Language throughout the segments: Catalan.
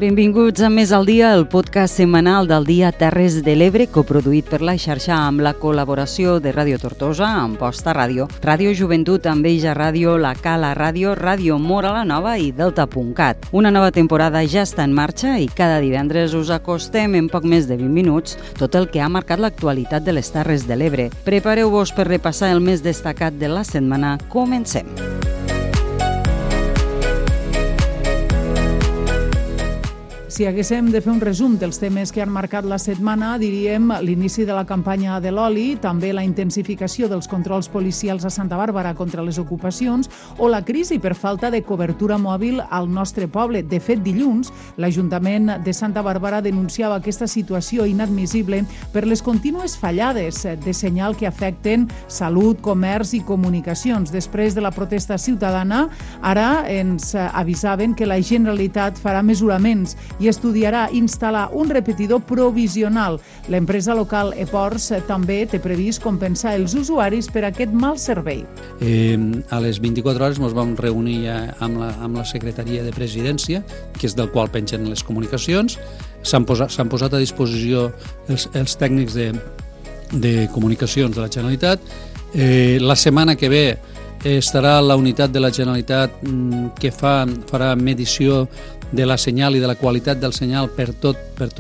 Benvinguts a Més al Dia, el podcast setmanal del Dia Terres de l'Ebre, coproduït per la xarxa amb la col·laboració de Ràdio Tortosa, Amposta Ràdio, Ràdio Joventut, Enveja Ràdio, La Cala Ràdio, Ràdio Mora la Nova i Delta.cat. Una nova temporada ja està en marxa i cada divendres us acostem en poc més de 20 minuts tot el que ha marcat l'actualitat de les Terres de l'Ebre. Prepareu-vos per repassar el més destacat de la setmana. Comencem! Si haguéssim de fer un resum dels temes que han marcat la setmana, diríem l'inici de la campanya de l'oli, també la intensificació dels controls policials a Santa Bàrbara contra les ocupacions o la crisi per falta de cobertura mòbil al nostre poble. De fet, dilluns, l'Ajuntament de Santa Bàrbara denunciava aquesta situació inadmissible per les contínues fallades de senyal que afecten salut, comerç i comunicacions. Després de la protesta ciutadana, ara ens avisaven que la Generalitat farà mesuraments i estudiarà instal·lar un repetidor provisional. L'empresa local Eports també té previst compensar els usuaris per aquest mal servei. A les 24 hores ens vam reunir amb la Secretaria de Presidència, que és del qual pengen les comunicacions. S'han posat a disposició els tècnics de comunicacions de la Generalitat. La setmana que ve estarà la unitat de la Generalitat que farà medició de la senyal i de la qualitat del senyal per tot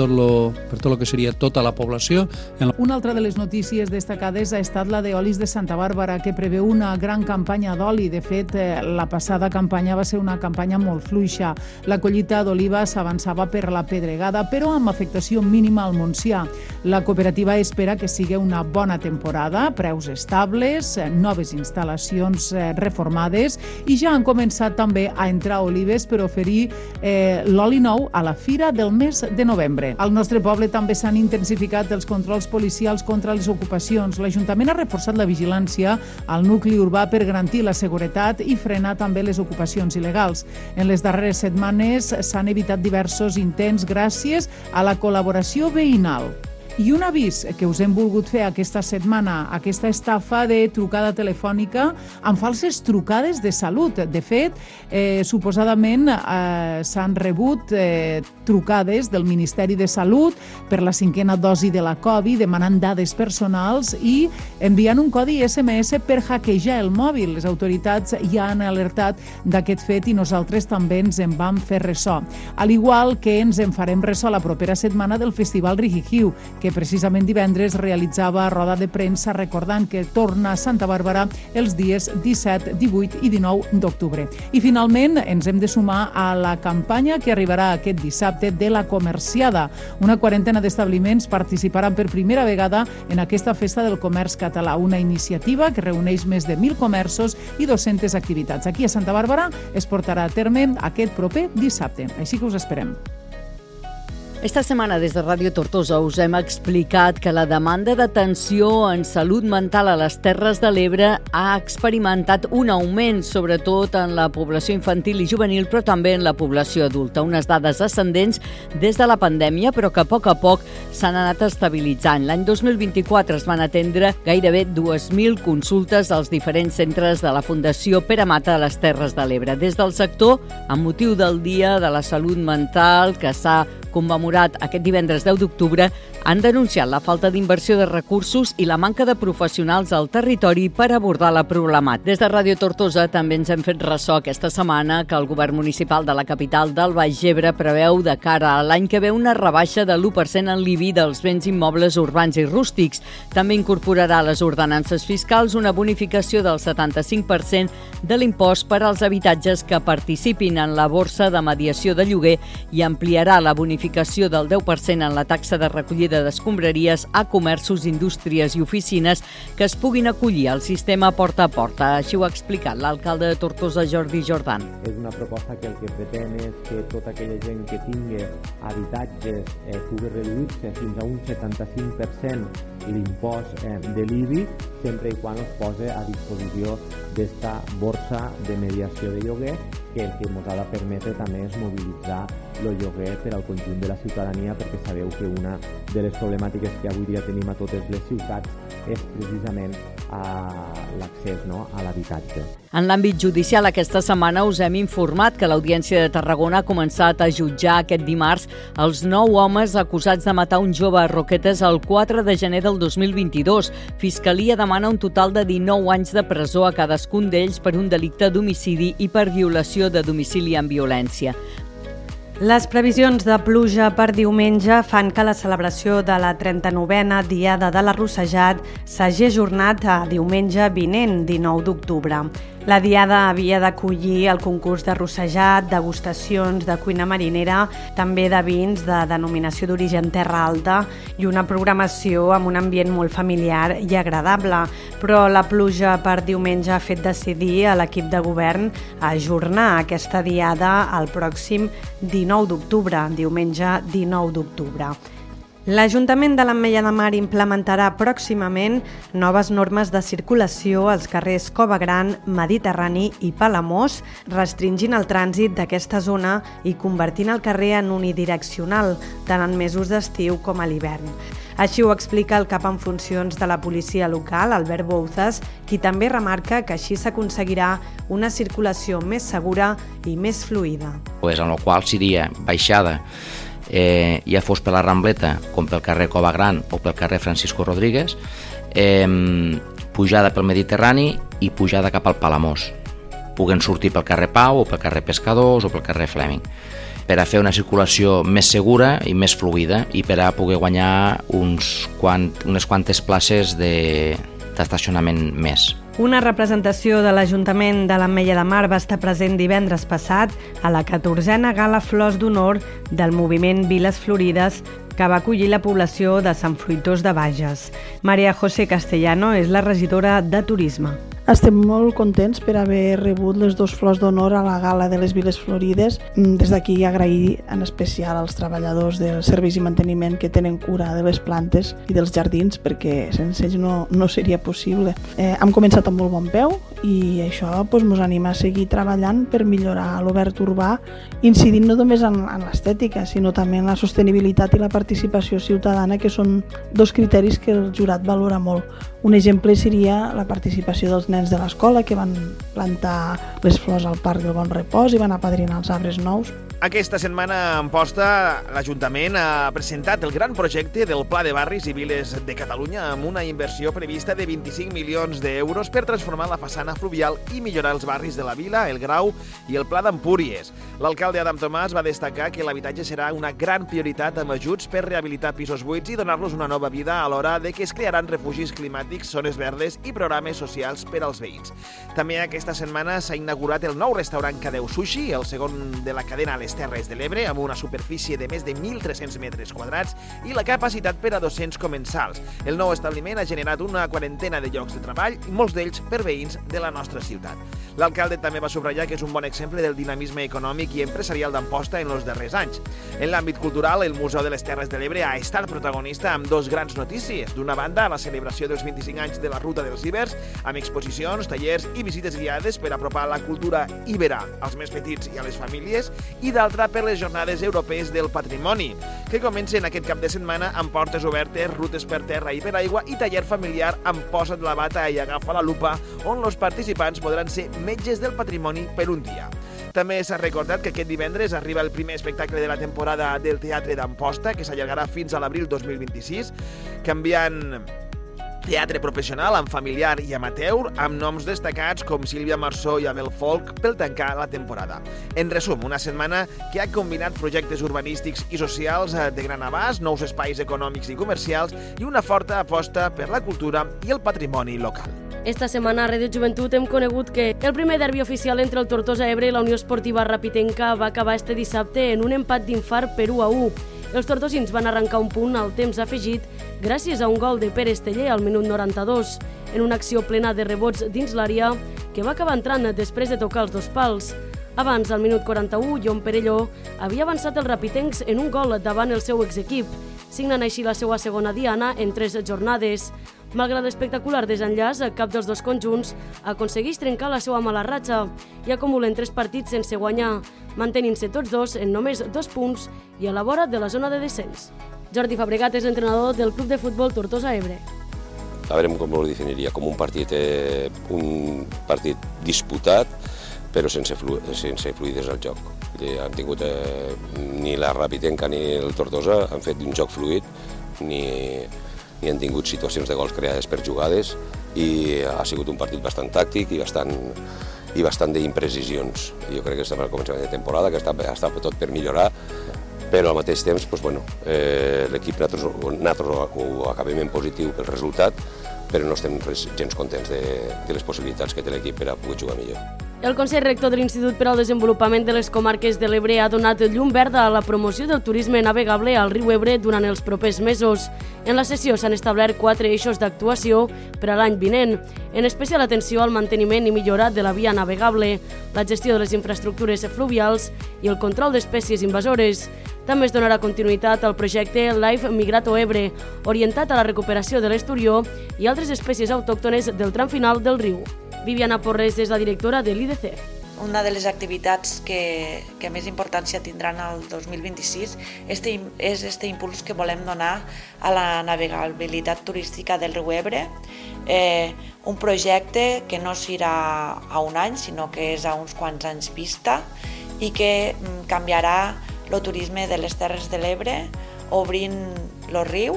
lo que seria tota la població. Una altra de les notícies destacades ha estat la d'Olis de Santa Bàrbara, que preveu una gran campanya d'oli. De fet, la passada campanya va ser una campanya molt fluixa. La collita d'oliva s'avançava per la Pedregada, però amb afectació mínima al Montsià. La cooperativa espera que sigui una bona temporada, preus estables, noves instal·lacions reformades i ja han començat també a entrar olives per oferir l'oli nou a la fira del mes de novembre. Al nostre poble també s'han intensificat els controls policials contra les ocupacions. L'Ajuntament ha reforçat la vigilància al nucli urbà per garantir la seguretat i frenar també les ocupacions il·legals. En les darreres setmanes s'han evitat diversos intents gràcies a la col·laboració veïnal. I un avís que us hem volgut fer aquesta setmana, aquesta estafa de trucada telefònica amb falses trucades de salut. De fet, suposadament s'han rebut trucades del Ministeri de Salut per la 5a dosi de la Covid demanant dades personals i enviant un codi SMS per hackejar el mòbil. Les autoritats ja han alertat d'aquest fet i nosaltres també ens en vam fer ressò. Al igual que ens en farem ressò la propera setmana del Festival Rihihiu, que precisament divendres realitzava roda de premsa recordant que torna a Santa Bàrbara els dies 17, 18 i 19 d'octubre. I finalment ens hem de sumar a la campanya que arribarà aquest dissabte de la Comerciada. Una quarantena d'establiments participaran per primera vegada en aquesta festa del comerç català, una iniciativa que reuneix més de 1.000 comerços i 200 activitats. Aquí a Santa Bàrbara es portarà a terme aquest proper dissabte. Així que us esperem. Esta setmana des de Ràdio Tortosa us hem explicat que la demanda d'atenció en salut mental a les Terres de l'Ebre ha experimentat un augment, sobretot en la població infantil i juvenil, però també en la població adulta. Unes dades ascendents des de la pandèmia, però que a poc s'han anat estabilitzant. L'any 2024 es van atendre gairebé 2.000 consultes als diferents centres de la Fundació Pere Mata de les Terres de l'Ebre. Des del sector, amb motiu del Dia de la Salut Mental, que s'ha commemorat aquest divendres 10 d'octubre, han denunciat la falta d'inversió de recursos i la manca de professionals al territori per abordar la problemàtica. Des de Ràdio Tortosa també ens hem fet ressò aquesta setmana que el govern municipal de la capital del Baix Ebre preveu de cara a l'any que ve una rebaixa de l'1% en l'IBI dels béns immobles urbans i rústics. També incorporarà a les ordenances fiscals una bonificació del 75% de l'impost per als habitatges que participin en la borsa de mediació de lloguer i ampliarà la bonificació del 10% en la taxa de recollida d'escombraries a comerços, indústries i oficines que es puguin acollir al sistema porta a porta. Així ho ha explicat l'alcalde de Tortosa, Jordi Jordan. És una proposta que el que pretén és que tota aquella gent que tingui habitatges pugui reduir-se fins a un 75% l'impost de l'IBI, sempre i quan es posi a disposició d'esta borsa de mediació de lloguer, que el que ens ha de permetre també és mobilitzar el lloguer per al conjunt de la ciutadania, perquè sabeu que una de les problemàtiques que avui dia tenim a totes les ciutats és precisament l'accés, no?, a l'habitatge. En l'àmbit judicial, aquesta setmana us hem informat que l'Audiència de Tarragona ha començat a jutjar aquest dimarts els 9 homes acusats de matar un jove a Roquetes el 4 de gener del 2022. Fiscalia demana un total de 19 anys de presó a cadascun d'ells per un delicte d'homicidi i per violació de domicili amb violència. Les previsions de pluja per diumenge fan que la celebració de la 39a Diada de l'Arrossejat s'hagi ajornat a diumenge vinent, 19 d'octubre. La Diada havia d'acollir el concurs d'arrossejat, degustacions de cuina marinera, també de vins de denominació d'origen Terra Alta i una programació amb un ambient molt familiar i agradable. Però la pluja per diumenge ha fet decidir a l'equip de govern ajornar aquesta Diada al pròxim 19 d'octubre, diumenge 19 d'octubre. L'Ajuntament de l'Ametlla de Mar implementarà pròximament noves normes de circulació als carrers Cova Gran, Mediterrani i Palamós, restringint el trànsit d'aquesta zona i convertint el carrer en unidireccional, tant en mesos d'estiu com a l'hivern. Així ho explica el cap en funcions de la policia local, Albert Bouzas, qui també remarca que així s'aconseguirà una circulació més segura i més fluida. En el qual seria baixada ja fos per la Rambleta com pel carrer Cova Gran o pel carrer Francisco Rodríguez, pujada pel Mediterrani i pujada cap al Palamós. Puguen sortir pel carrer Pau o pel carrer Pescadors o pel carrer Fleming, per a fer una circulació més segura i més fluida i per a poder guanyar unes quantes places d'estacionament més. Una representació de l'Ajuntament de l'Ametlla de Mar va estar present divendres passat a la 14a Gala Flors d'Honor del moviment Viles Florides que va acollir la població de Sant Fruitós de Bages. Maria José Castellano és la regidora de Turisme. Estem molt contents per haver rebut les 2 flors d'honor a la Gala de les Viles Florides. Des d'aquí agrair en especial als treballadors dels serveis i manteniment que tenen cura de les plantes i dels jardins, perquè sense ells no seria possible. Hem començat amb molt bon peu i això ens anima a seguir treballant per millorar l'obert urbà, incidint no només en l'estètica, sinó també en la sostenibilitat i la participació ciutadana, que són 2 criteris que el jurat valora molt. Un exemple seria la participació dels nens de l'escola que van plantar les flors al Parc del Bon Repòs i van apadrinar els arbres nous. Aquesta setmana a Amposta l'Ajuntament ha presentat el gran projecte del Pla de Barris i Viles de Catalunya amb una inversió prevista de 25 milions d'euros per transformar la façana fluvial i millorar els barris de la Vila, el Grau i el Pla d'Empúries. L'alcalde Adam Tomàs va destacar que l'habitatge serà una gran prioritat amb ajuts per rehabilitar pisos buits i donar-los una nova vida a l'hora de que es crearan refugis climàtics, zones verdes i programes socials per als veïns. També aquesta setmana s'ha inaugurat el nou restaurant Cadeu Sushi, el segon de la cadena a les Terres de l'Ebre, amb una superfície de més de 1.300 metres quadrats i la capacitat per a 200 comensals. El nou establiment ha generat una quarantena de llocs de treball i molts d'ells per veïns de la nostra ciutat. L'alcalde també va subratllar que és un bon exemple del dinamisme econòmic i empresarial d'Amposta en els darrers anys. En l'àmbit cultural, el Museu de les Terres de l'Ebre ha estat protagonista amb 2 grans notícies. D'una banda, la celebració dels 25 anys de la Ruta dels Ibers, amb exposicions, tallers i visites guiades per apropar la cultura ibera als més petits i a les famílies, i d'altra per les Jornades Europees del Patrimoni, que comencen aquest cap de setmana amb portes obertes, rutes per terra i per aigua i taller familiar amb Posa't la bata i agafa la lupa, on els participants podran ser metges del patrimoni per un dia. També s'ha recordat que aquest divendres arriba el primer espectacle de la temporada del Teatre d'Amposta, que s'allargarà fins a l'abril 2026, canviant teatre professional amb familiar i amateur, amb noms destacats com Sílvia Marsó i Abel Folk pel tancar la temporada. En resum, una setmana que ha combinat projectes urbanístics i socials de gran abast, nous espais econòmics i comercials i una forta aposta per la cultura i el patrimoni local. Esta setmana a Ràdio Joventut hem conegut que el primer derbi oficial entre el Tortosa Ebre i la Unió Esportiva Rapitenca va acabar este dissabte en un empat d'infart per 1-1. Els tortosins van arrencar un punt al temps afegit gràcies a un gol de Pere Esteller al minut 92, en una acció plena de rebots dins l'àrea que va acabar entrant després de tocar els 2 pals. Abans, al minut 41, Jon Perelló havia avançat els rapitencs en un gol davant el seu exequip, signant així la seva segona diana en 3 jornades. Malgrat l'espectacular desenllaç, cap dels 2 conjunts aconsegueix trencar la seva mala ratxa i acumulen 3 partits sense guanyar, mantenint-se tots 2 en només 2 punts i a la vora de la zona de descens. Jordi Fabregat és l'entrenador del Club de Futbol Tortosa Ebre. a veure com ho definiria, com un partit disputat, però sense fluïdes al joc. Han tingut, ni la Rapitenca ni el Tortosa han fet un joc fluid, ni han tingut situacions de gols creades per jugades, i ha sigut un partit bastant tàctic i bastant d'imprecisions. Jo crec que estem al començament de temporada, que està tot per millorar, però al mateix temps l'equip nosaltres ho acabem en positiu pel resultat, però no estem gens contents de les possibilitats que té l'equip per a poder jugar millor. El Consell Rector de l'Institut per al Desenvolupament de les Comarques de l'Ebre ha donat llum verda a la promoció del turisme navegable al riu Ebre durant els propers mesos. En la sessió s'han establert 4 eixos d'actuació per a l'any vinent, en especial atenció al manteniment i millora de la via navegable, la gestió de les infraestructures fluvials i el control d'espècies invasores. També es donarà continuïtat al projecte Life Migrato Ebre, orientat a la recuperació de l'esturió i altres espècies autòctones del tram final del riu. Viviana Porres és la directora de l'IDC. Una de les activitats que més importància tindran el 2026 és aquest impuls que volem donar a la navegabilitat turística del riu Ebre, un projecte que no serà a un any, sinó que és a uns quants anys vista i que canviarà el turisme de les Terres de l'Ebre, obrint el riu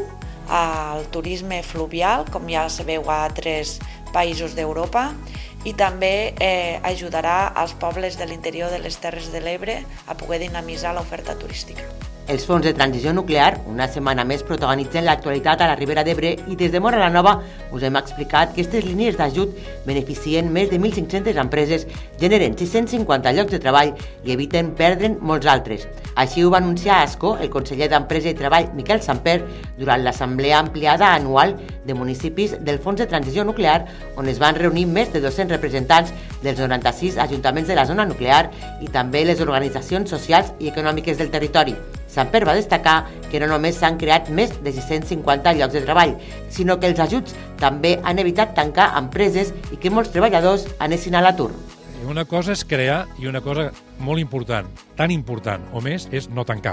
al turisme fluvial, com ja se veu a altres països d'Europa, i també ajudarà als pobles de l'interior de les Terres de l'Ebre a poder dinamitzar l'oferta turística. Els fons de transició nuclear, una setmana més, protagonitzen l'actualitat a la Ribera d'Ebre i des de Móra la Nova us hem explicat que aquestes línies d'ajut beneficien més de 1.500 empreses, generen 650 llocs de treball i eviten perdre'n molts altres. Així ho va anunciar a Ascó el conseller d'Empresa i Treball, Miquel Samper, durant l'assemblea ampliada anual de municipis del Fons de Transició Nuclear, on es van reunir més de 200 representants dels 96 ajuntaments de la zona nuclear i també les organitzacions socials i econòmiques del territori. Samper va destacar que no només s'han creat més de 650 llocs de treball, sinó que els ajuts també han evitat tancar empreses i que molts treballadors anessin a l'atur. Una cosa és crear i una cosa molt important, tan important o més, és no tancar.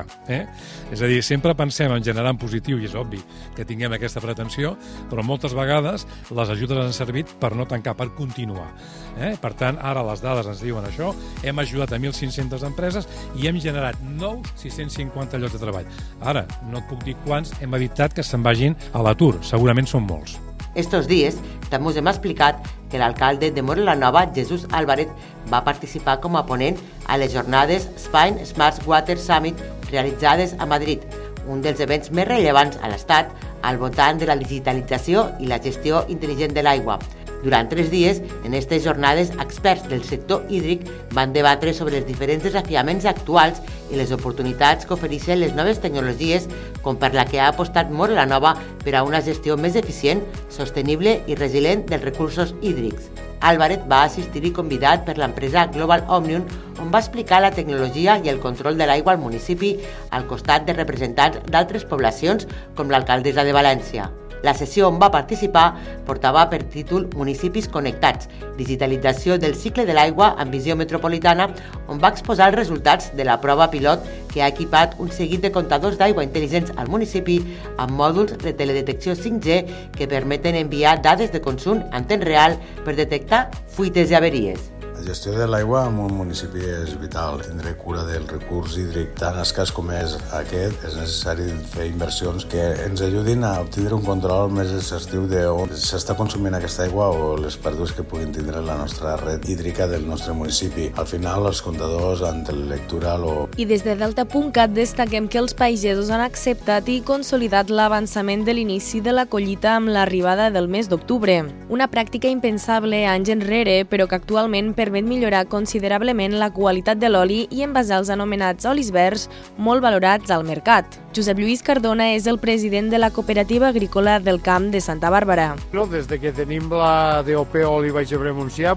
És a dir, sempre pensem en generar en positiu i és obvi que tinguem aquesta pretensió, però moltes vegades les ajudes han servit per no tancar, per continuar. Per tant, ara les dades ens diuen això, hem ajudat a 1.500 empreses i hem generat nous 650 llocs de treball. Ara, no et puc dir quants hem evitat que se'n vagin a l'atur, segurament són molts. Estos dies també us hem explicat que l'alcalde de Móra la Nova, Jesús Álvarez, va participar com a ponent a les jornades Spain Smart Water Summit realitzades a Madrid, un dels events més rellevants a l'Estat al voltant de la digitalització i la gestió intel·ligent de l'aigua. Durant 3 dies, en aquestes jornades, experts del sector hídric van debatre sobre els diferents desafiaments actuals i les oportunitats que ofereixen les noves tecnologies, com per la que ha apostat Móra la Nova per a una gestió més eficient, sostenible i resilient dels recursos hídrics. Álvarez va assistir convidat per l'empresa Global Omnium, on va explicar la tecnologia i el control de l'aigua al municipi al costat de representants d'altres poblacions com l'alcaldessa de València. La sessió on va participar portava per títol Municipis Connectats, digitalització del cicle de l'aigua amb visió metropolitana, on va exposar els resultats de la prova pilot que ha equipat un seguit de comptadors d'aigua intel·ligents al municipi amb mòduls de teledetecció 5G que permeten enviar dades de consum en temps real per detectar fuites i averies. La gestió de l'aigua en un municipi és vital. Tindre cura del recurs hídric tan escàs com és aquest, és necessari fer inversions que ens ajudin a obtenir un control més exhaustiu d'on s'està consumint aquesta aigua o les pèrdues que puguin tindre la nostra red hídrica del nostre municipi. Al final, els comptadors en telelectoral o... I des de Delta.cat destaquem que els pagesos han acceptat i consolidat l'avançament de l'inici de la collita amb l'arribada del mes d'octubre. Una pràctica impensable anys enrere, però que actualment permet millorar considerablement la qualitat de l'oli i envasar els anomenats olis verds molt valorats al mercat. Josep Lluís Cardona és el president de la Cooperativa Agrícola del Camp de Santa Bàrbara. Des que tenim la DOP Oliva i Gebre Montsià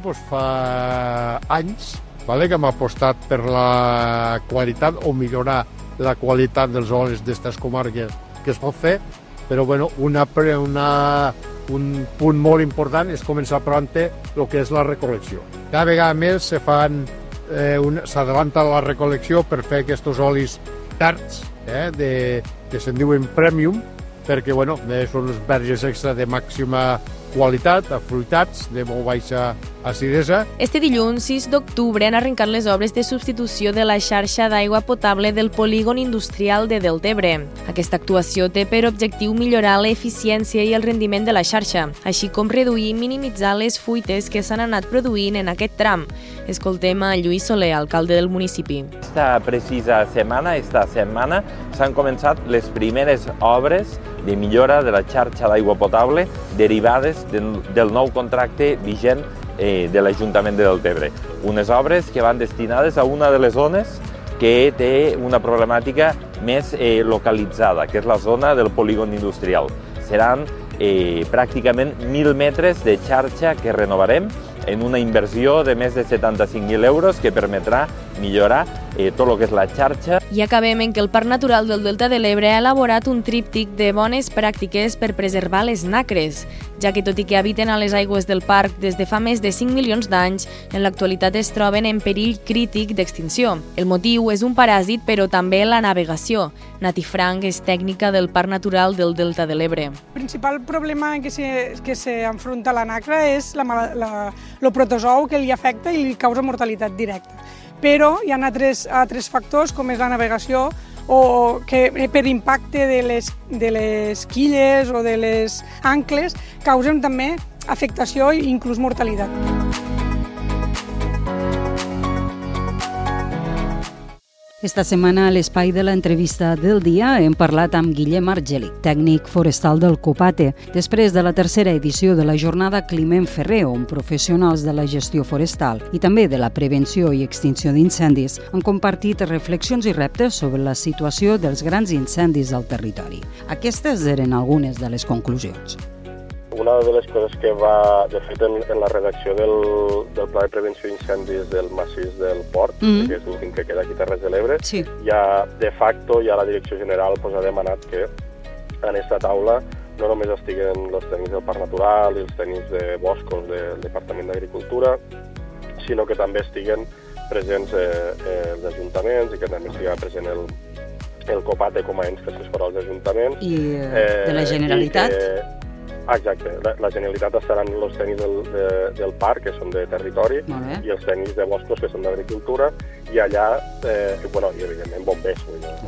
fa anys que hem apostat per la qualitat o millorar la qualitat dels olis d'aquestes comarques que es pot fer, però un punt molt important és començar a plantar el que és la recol·lecció. Cada vegada més s'adavanta la recol·lecció per fer aquests olis verds, que se'n diuen premium, perquè són els verges extra de màxima qualitat, afruitats, de molt baixa acidesa. Este dilluns, 6 d'octubre, han arrencat les obres de substitució de la xarxa d'aigua potable del polígon industrial de Deltebre. Aquesta actuació té per objectiu millorar l'eficiència i el rendiment de la xarxa, així com reduir i minimitzar les fuites que s'han anat produint en aquest tram. Escoltem a Lluís Soler, alcalde del municipi. Esta setmana, s'han començat les primeres obres de millora de la xarxa d'aigua potable derivades del nou contracte vigent de l'Ajuntament de Deltebre. Unes obres que van destinades a una de les zones que té una problemàtica més localitzada, que és la zona del polígon industrial. Seran pràcticament 1.000 metres de xarxa que renovarem en una inversió de més de 75.000 euros que permetrà millorar tot el que és la xarxa. I acabem en que el Parc Natural del Delta de l'Ebre ha elaborat un tríptic de bones pràctiques per preservar les nacres, ja que tot i que habiten a les aigües del parc des de fa més de 5 milions d'anys, en l'actualitat es troben en perill crític d'extinció. El motiu és un paràsit, però també la navegació. Nati Frank és tècnica del Parc Natural del Delta de l'Ebre. El principal problema que s'enfronta la nacra és el protozou que li afecta i li causa mortalitat directa. Però hi ha altres factors, com és la navegació, o que per impacte de les quilles o de les ancles causen també afectació i inclús mortalitat. Esta setmana a l'espai de l'entrevista del dia hem parlat amb Guillem Argelic, tècnic forestal del Copate, després de la tercera edició de la jornada Climent Ferrer, on professionals de la gestió forestal i també de la prevenció i extinció d'incendis han compartit reflexions i reptes sobre la situació dels grans incendis al territori. Aquestes eren algunes de les conclusions. Una de les coses que va, de fet, en la redacció del Pla de Prevenció d'Incendis del massís del Port, que és l'últim que queda aquí a Terres de l'Ebre, de facto ja la Direcció General ha demanat que en aquesta taula no només estiguen els tècnics del Parc Natural i els tècnics de boscos del Departament d'Agricultura, sinó que també estiguen presents els ajuntaments i que també estigui present el Copate com a ens que assessora els ajuntaments. I de la Generalitat? Exacte. La Generalitat estaran els tècnics del parc, que són de territori, i els tècnics de boscos, que són d'agricultura, i allà, i evidentment bombers,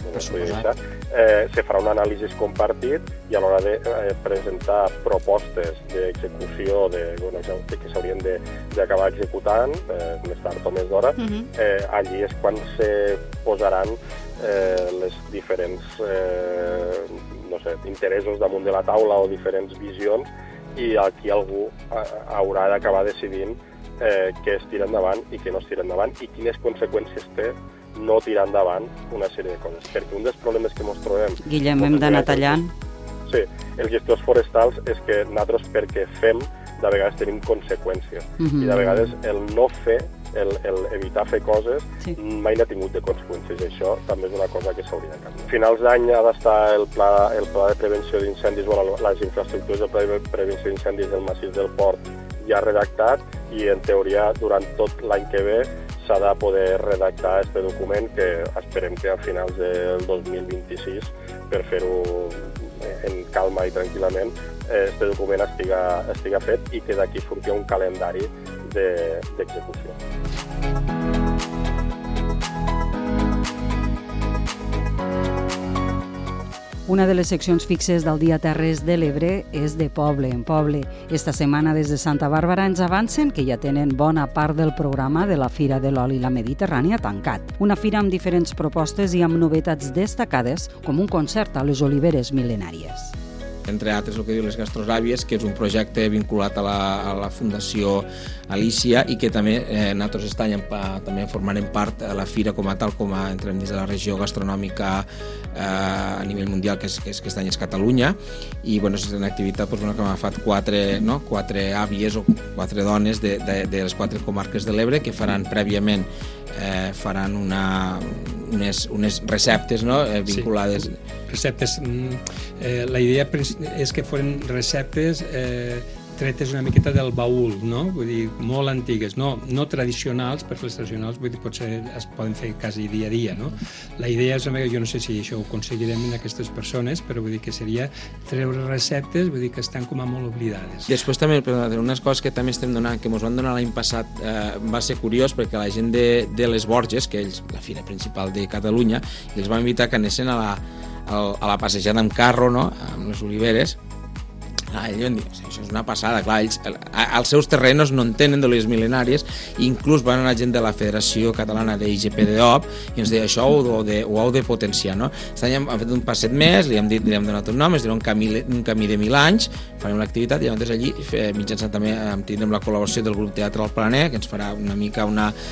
se farà un anàlisi compartit i a l'hora de presentar propostes d'execució que s'haurien d'acabar executant més tard o més d'hora, allí és quan se posaran les diferents interessos damunt de la taula o diferents visions, i aquí algú haurà d'acabar decidint què es tira endavant i què no es tira endavant i quines conseqüències té no tirar endavant una sèrie de coses. Perquè un dels problemes que ens trobem... Guillem, hem d'anar tallant. Sí, els gestors forestals és que nosaltres, perquè fem, de vegades tenim conseqüències. I de vegades el no fer, el evitar fer coses, mai n'ha tingut de conseqüències. Això també és una cosa que s'hauria de canviar. A finals d'any ha d'estar el pla de prevenció d'incendis, les infraestructures del pla de prevenció d'incendis del massís del Port ja redactat, i en teoria durant tot l'any que ve s'ha de poder redactar aquest document, que esperem que a finals del 2026, per fer-ho en calma i tranquil·lament, aquest document estiga fet i que d'aquí surti un calendari d'execució. Una de les seccions fixes del Dia Terres de l'Ebre és de poble en poble. Esta setmana des de Santa Bàrbara ens avancen que ja tenen bona part del programa de la Fira de l'Oli i la Mediterrània tancat. Una fira amb diferents propostes i amb novetats destacades, com un concert a les oliveres mil·lenàries. Entre altres, el que diu les Gastrosàvies, que és un projecte vinculat a la Fundació Alícia i que també nosaltres aquest any també formarem part a la fira com a tal, com entrem dins de la regió gastronòmica a nivell mundial, que aquest any és Catalunya, i és una activitat que m'ha fet quatre àvies o quatre dones de les quatre comarques de l'Ebre que faran prèviament unes receptes vinculades. Receptes. La idea és que foren receptes tretes una miqueta del baúl, no? Vull dir, molt antigues, no tradicionals, perfils tradicionals, vull dir, potser es poden fer quasi dia a dia, no? La idea és, jo no sé si això ho aconseguirem en aquestes persones, però vull dir que seria treure receptes, vull dir que estan com a molt oblidades. Després també, unes coses que també estem donant, que ens van donar l'any passat, va ser curiós, perquè la gent de les Borges, que ells, la fira principal de Catalunya, i els van invitar que anessin a la passejada amb carro, no?, amb les oliveres. Ells van dir, això és una passada, clar, ells als seus terrenos no en tenen d'olives mil·lenàries, i inclús van anar gent de la Federació Catalana d'IGP-DOP i ens deia, això ho heu de potenciar, no? Aquest any hem fet un passet més, li hem donat un nom, es dirà un camí de 1000 anys, farem l'activitat i llavors allí, mitjançant també, tindrem la col·laboració del grup Teatre al Planer, que ens farà una mica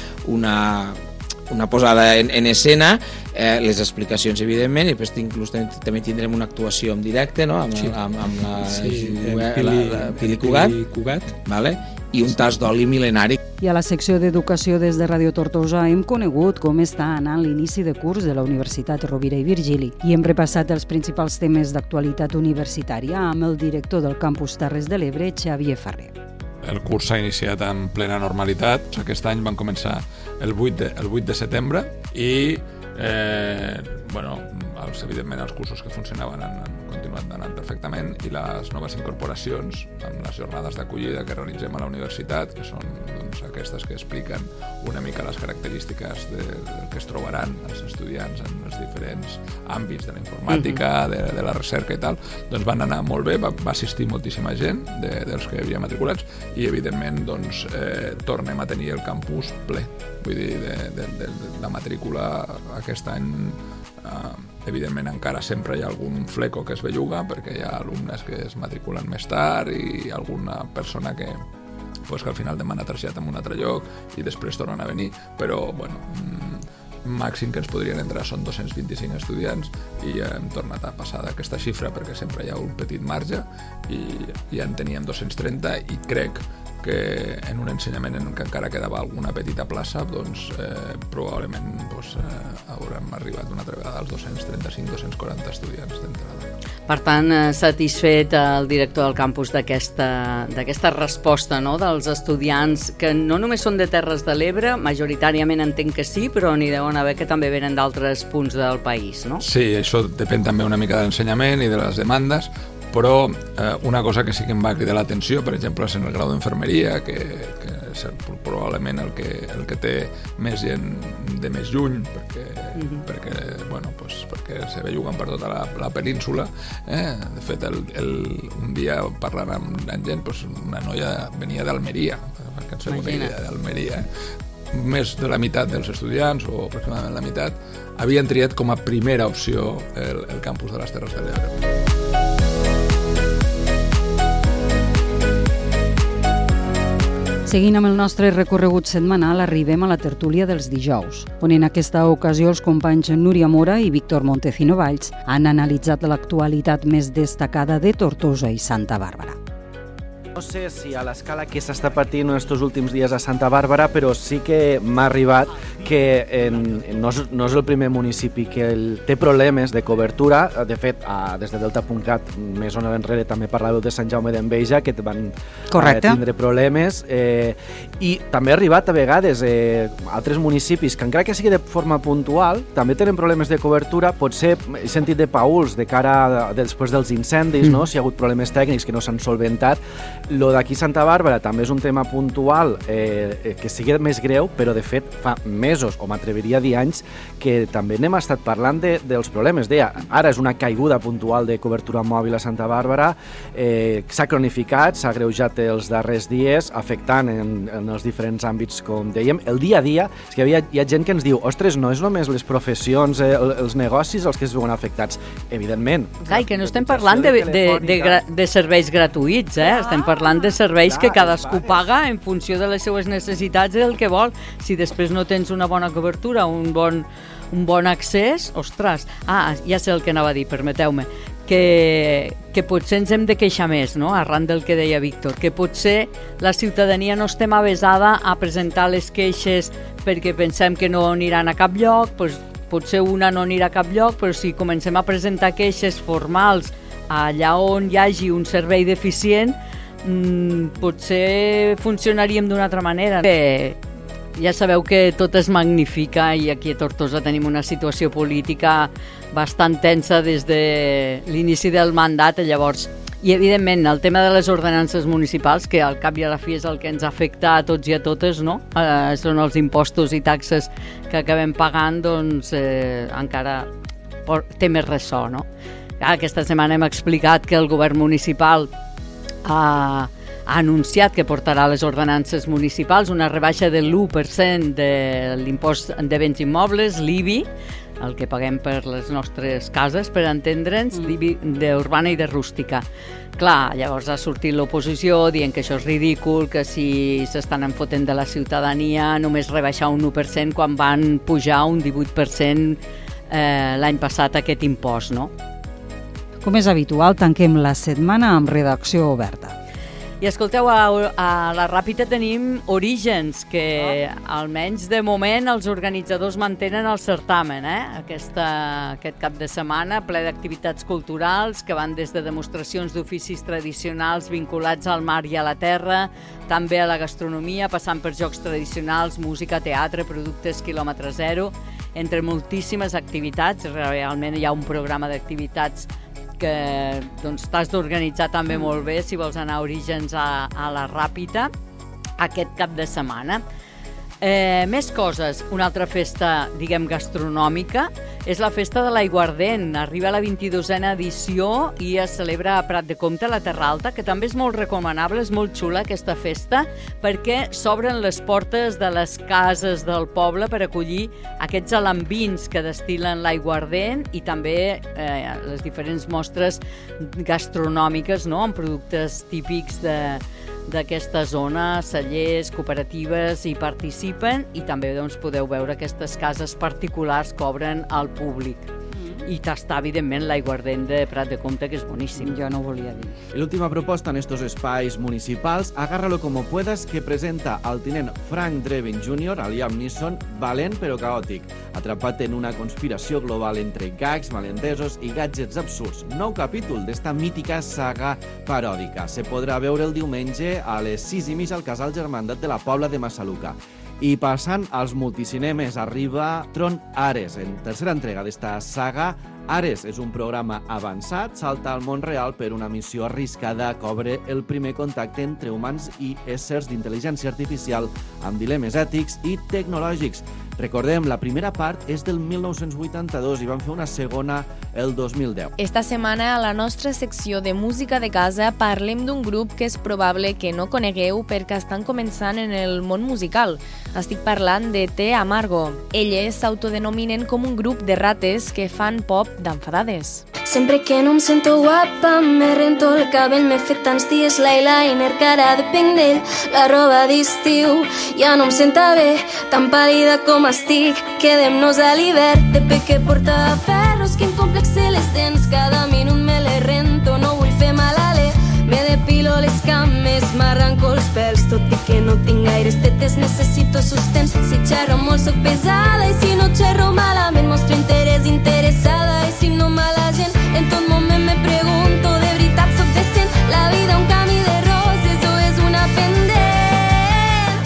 una posada en escena, les explicacions, evidentment, i després inclús també tindrem una actuació en directe, no?, amb la Pili Cugat, i un tas d'oli mil·lenari. I a la secció d'Educació des de Ràdio Tortosa hem conegut com està anant l'inici de curs de la Universitat Rovira i Virgili i hem repassat els principals temes d'actualitat universitària amb el director del Campus Terres de l'Ebre, Xavier Ferrer. El curs s'ha iniciat en plena normalitat. Aquest any van començar el 8 de setembre i, evidentment, els cursos que funcionaven han continuat anant perfectament i les noves incorporacions amb les jornades d'acollida que realitzem a la universitat, que són aquestes que expliquen una mica les característiques del que es trobaran els estudiants en els diferents àmbits de la informàtica, de la recerca i tal, doncs van anar molt bé, va assistir moltíssima gent dels que hi havia matriculats i, evidentment, tornem a tenir el campus ple. Vull dir, la matrícula aquest any, evidentment, encara sempre hi ha algun fleco que es belluga perquè hi ha alumnes que es matriculen més tard i alguna persona que al final demana trasllat en un altre lloc i després tornen a venir, però, màxim que ens podrien entrar són 225 estudiants i ja hem tornat a passar d'aquesta xifra perquè sempre hi ha un petit marge i ja en teníem 230 i crec que en un ensenyament en què encara quedava alguna petita plaça, probablement haurem arribat una altra vegada als 235-240 estudiants d'entrada. Per tant, satisfet el director del campus d'aquesta resposta, no?, dels estudiants que no només són de Terres de l'Ebre, majoritàriament entenc que sí, però n'hi deuen haver que també venen d'altres punts del país, no? Sí, això depèn també una mica de l'ensenyament i de les demandes, però una cosa que sí que em va cridar l'atenció, per exemple, és en el grau d'enfermeria, que és probablement el que té més gent de més lluny, perquè se belluguen per tota la península. De fet, un dia parlant amb gent, una noia venia d'Almeria, perquè ens fem una idea d'Almeria. Més de la meitat dels estudiants, o aproximadament la meitat, havien triat com a primera opció el campus de les Terres de l'Ebre. Seguint amb el nostre recorregut setmanal, arribem a la tertúlia dels dijous, on en aquesta ocasió els companys Núria Mora i Víctor Montecino Valls han analitzat l'actualitat més destacada de Tortosa i Santa Bàrbara. No sé si a l'escala que s'està patint en aquests últims dies a Santa Bàrbara, però sí que m'ha arribat que no és el primer municipi que té problemes de cobertura. De fet, des de Delta.cat, més o menys enrere, també parlàveu de Sant Jaume d'Enveja, que van tindre problemes. I també ha arribat a vegades altres municipis que, encara que sigui de forma puntual, també tenen problemes de cobertura. Potser he sentit de pauls de cara després dels incendis, no? Si hi ha hagut problemes tècnics que no s'han solventat. Lo d'aquí Santa Bàrbara també és un tema puntual que sigui més greu, però de fet fa mesos, o m'atreviria a dir anys, que també n'hem estat parlant dels problemes. Deia, ara és una caiguda puntual de cobertura mòbil a Santa Bàrbara, s'ha cronificat, s'ha agreujat els darrers dies, afectant en els diferents àmbits, com dèiem. El dia a dia, és que hi ha gent que ens diu, ostres, no és només les professions, els negocis els que es veuen afectats. Evidentment. Clar, que no estem parlant de serveis gratuïts, estem parlant de serveis que cadascú paga en funció de les seues necessitats i del que vol. Si després no tens una bona cobertura, un bon accés, ostres, ja sé el que anava a dir, permeteu-me, que potser ens hem de queixar més, no?, arran del que deia Víctor, que potser la ciutadania no estem avesada a presentar les queixes perquè pensem que no aniran a cap lloc, potser una no anirà a cap lloc, però si comencem a presentar queixes formals allà on hi hagi un servei deficient, potser funcionaríem d'una altra manera. Ja sabeu que tot es magnifica i aquí a Tortosa tenim una situació política bastant tensa des de l'inici del mandat, llavors. I, evidentment, el tema de les ordenances municipals, que al cap i a la fi és el que ens afecta a tots i a totes, no? Són els impostos i taxes que acabem pagant, doncs encara té més ressò, no? Aquesta setmana hem explicat que el govern municipal ha anunciat que portarà a les ordenances municipals una rebaixa de l'1% de l'impost de béns immobles, l'IBI, el que paguem per les nostres cases, per entendre'ns, d'urbana i de rústica. Clar, llavors ha sortit l'oposició dient que això és ridícul, que si s'estan enfotent de la ciutadania només rebaixar un 1% quan van pujar un 18% l'any passat aquest impost, no? Com és habitual, tanquem la setmana amb redacció oberta. I escolteu, a la Ràpita tenim Orígens, que almenys de moment els organitzadors mantenen el certamen, aquest cap de setmana, ple d'activitats culturals que van des de demostracions d'oficis tradicionals vinculats al mar i a la terra, també a la gastronomia, passant per jocs tradicionals, música, teatre, productes quilòmetre zero, entre moltíssimes activitats. Realment hi ha un programa d'activitats que t'has d'organitzar també molt bé si vols anar a Orígens a la Ràpita aquest cap de setmana. Més coses, una altra festa, diguem, gastronòmica, és la festa de l'Aiguardent. Arriba la 22a edició i es celebra a Prat de Comte, a la Terra Alta, que també és molt recomanable, és molt xula aquesta festa, perquè s'obren les portes de les cases del poble per acollir aquests alambins que destil·len l'aiguardent i també les diferents mostres gastronòmiques, no?, amb productes típics d'aquesta zona, cellers, cooperatives hi participen i també podeu veure aquestes cases particulars que obren al públic. I tastar, evidentment, l'aiguardent de Prat de Comte, que és boníssim. Jo no ho volia dir. La última propuesta en estos espais municipals, Agárralo como puedas, que presenta al tinent Frank Drebin Jr., a Liam Neeson, valent però caòtic, atrapat en una conspiració global entre gags, malentesos i gadgets absurds. Nou capítol d'esta mítica saga paròdica. Se podrà veure el diumenge a les 6:30 al Casal Germandat de la Pobla de Massaluca. I passant als multicinemes, arriba Tron Ares, en tercera entrega d'esta saga. Ares és un programa avançat, salta al món real per una missió arriscada que obre el primer contacte entre humans i éssers d'intel·ligència artificial amb dilemes ètics i tecnològics. Recordem, la primera part és del 1982 i van fer una segona el 2010. Esta setmana, a la nostra secció de música de casa, parlem d'un grup que és probable que no conegueu perquè estan començant en el món musical. Estic parlant de Te Amargo. Elles s'autodenominen com un grup de rates que fan pop d'enfadades. Sempre que no em sento guapa me rento el cabell, m'he fet tants dies l'eyeliner, cara de pendell, la roba d'estiu ja no em senta bé, tan pàl·lida com estic, quedem-nos a l'hivern. De peque portava ferros que em complexé les dents, cada minut me les rento, no vull fer mal a l'e, me depilo les cames, m'arranco els pèls, tot i que no tinc gaires tetes, necessito sostens. Si xerro molt soc pesada i si no xerro malament mostro interès interessada, i si no mala gent en tot moment me pregunto, de veritat soc decent, la vida un camí de roses o és una pendent?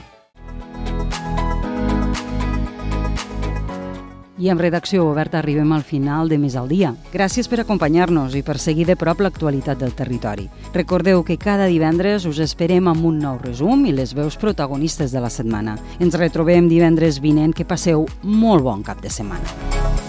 I amb redacció oberta arribem al final de Més al Dia. Gràcies per acompanyar-nos i per seguir de prop l'actualitat del territori. Recordeu que cada divendres us esperem amb un nou resum i les veus protagonistes de la setmana. Ens retrobem divendres vinent. Que passeu molt bon cap de setmana.